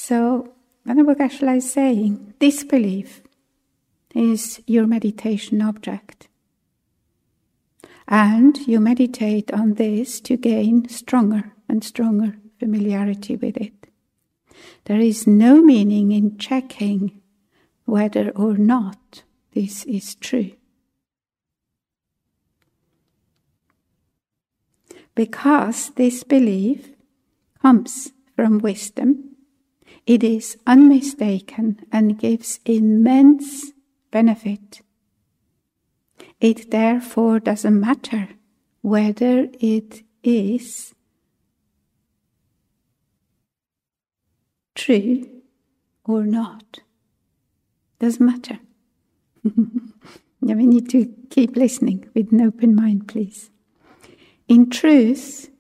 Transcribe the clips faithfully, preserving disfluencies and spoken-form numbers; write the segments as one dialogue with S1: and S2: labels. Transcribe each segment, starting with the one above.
S1: So, Venerable Geshe-la is saying, this belief is your meditation object. And you meditate on this to gain stronger and stronger familiarity with it. There is no meaning in checking whether or not this is true. Because this belief comes from wisdom, it is unmistaken and gives immense benefit. It therefore doesn't matter whether it is true or not. Doesn't matter. Yeah, we need to keep listening with an open mind, please. In truth,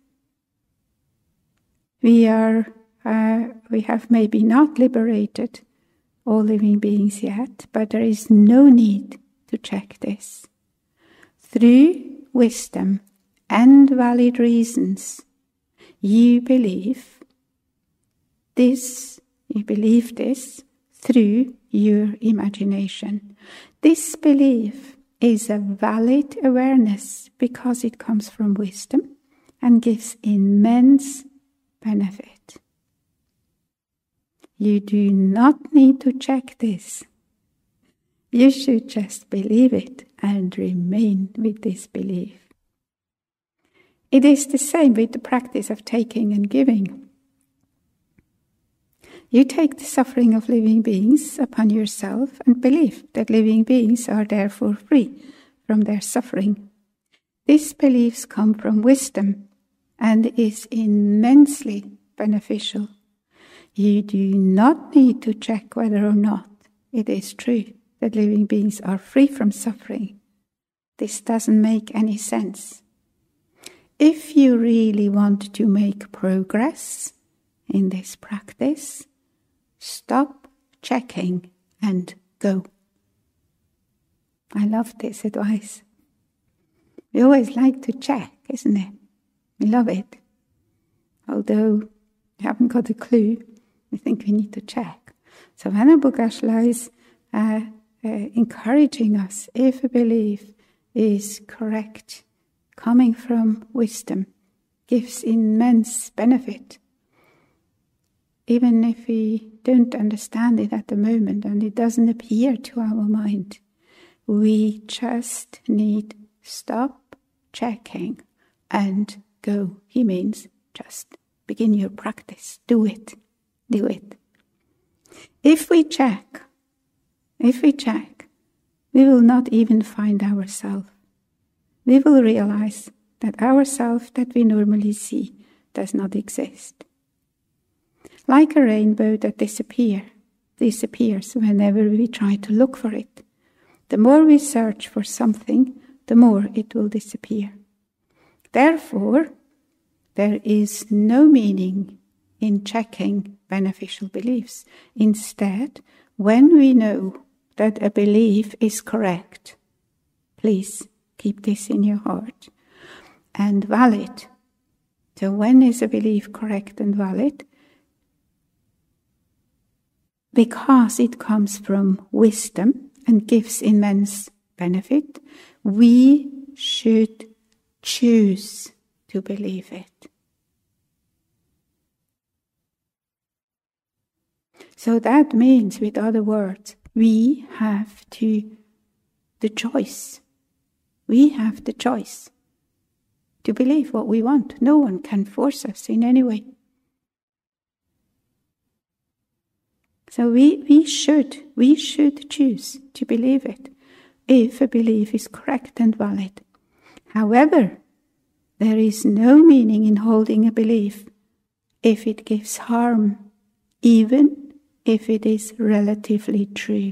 S1: we are uh, we have maybe not liberated all living beings yet, but there is no need to check this. Through wisdom and valid reasons, you believe this, you believe this through your imagination. This belief is a valid awareness because it comes from wisdom and gives immense benefit. You do not need to check this. You should just believe it and remain with this belief. It is the same with the practice of taking and giving. You take the suffering of living beings upon yourself and believe that living beings are therefore free from their suffering. These beliefs come from wisdom and is immensely beneficial. You do not need to check whether or not it is true that living beings are free from suffering. This doesn't make any sense. If you really want to make progress in this practice, stop checking and go. I love this advice. We always like to check, isn't it? We love it. Although we haven't got a clue, we think we need to check. So Venerable Geshe-la is uh, uh, encouraging us, if a belief is correct, coming from wisdom, gives immense benefit. Even if we don't understand it at the moment and it doesn't appear to our mind, we just need stop checking and go. He means just begin your practice. Do it. Do it. If we check, if we check, we will not even find ourselves. We will realize that ourself that we normally see does not exist. Like a rainbow that disappear, disappears whenever we try to look for it. The more we search for something, the more it will disappear. Therefore, there is no meaning in checking beneficial beliefs. Instead, when we know that a belief is correct, please keep this in your heart, and valid. So when is a belief correct and valid? Because it comes from wisdom and gives immense benefit, we should choose to believe it. So that means, with other words, we have to, the choice. We have the choice to believe what we want. No one can force us in any way. So we, we should, we should choose to believe it if a belief is correct and valid. However, there is no meaning in holding a belief if it gives harm, even if it is relatively true.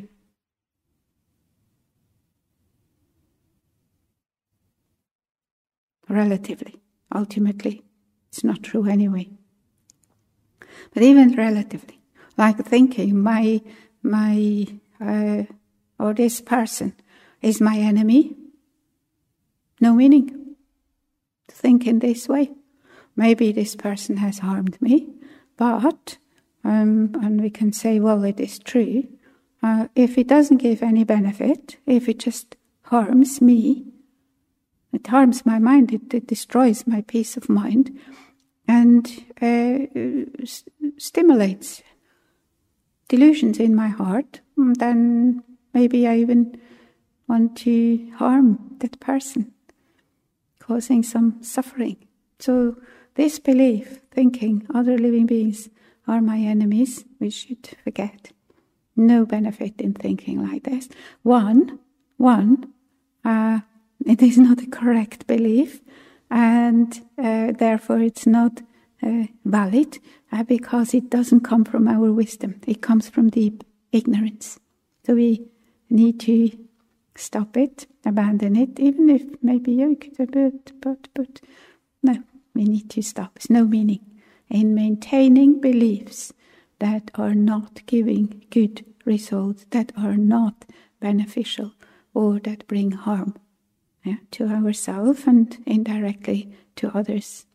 S1: Relatively. Ultimately, it's not true anyway. But even relatively. Like thinking my, my, uh, or this person is my enemy. No meaning to think in this way. Maybe this person has harmed me, but um, and we can say, well, it is true. Uh, if it doesn't give any benefit, if it just harms me, it harms my mind, it, it destroys my peace of mind, and uh, s- stimulates delusions in my heart, then maybe I even want to harm that person, causing some suffering. So this belief, thinking other living beings are my enemies, we should forget. No benefit in thinking like this. One, one, uh, it is not a correct belief, and uh, therefore it's not uh, valid, uh, because it doesn't come from our wisdom. It comes from deep ignorance. So we need to stop it, abandon it, even if maybe you could, but, but, but, no, we need to stop. There's no meaning in maintaining beliefs that are not giving good results, that are not beneficial, or that bring harm, yeah, to ourselves and indirectly to others.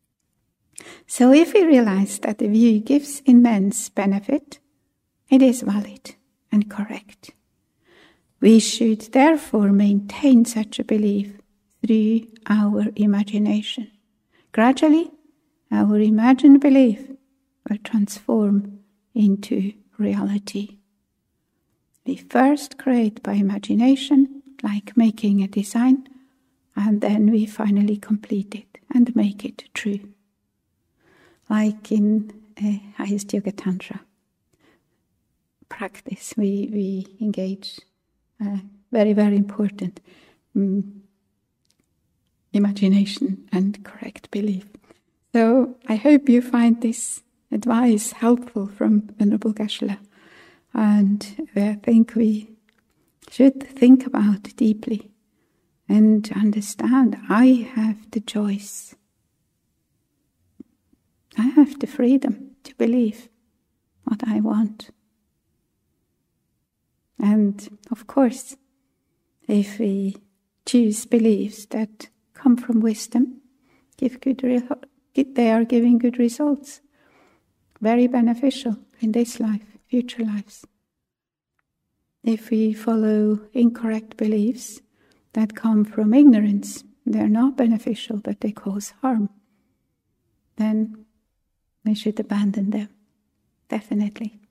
S1: So if we realize that the view gives immense benefit, it is valid and correct. We should therefore maintain such a belief through our imagination. Gradually, our imagined belief will transform into reality. We first create by imagination, like making a design, and then we finally complete it and make it true. Like in uh, highest yoga tantra practice, we, we engage uh, very, very important um, imagination and correct belief. So I hope you find this advice helpful from Venerable Geshe-la. And I think we should think about deeply and understand I have the choice. I have the freedom to believe what I want. And of course, if we choose beliefs that come from wisdom, give good re- they are giving good results, very beneficial in this life, future lives. If we follow incorrect beliefs that come from ignorance, they're not beneficial, but they cause harm, then we should abandon them, definitely.